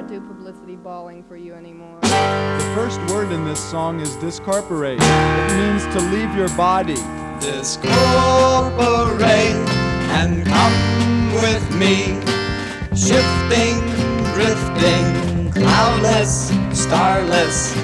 can't do publicity balling for you anymore. The first word in this song is discorporate. It means to leave your body. Discorporate and come with me, shifting, drifting, cloudless, starless.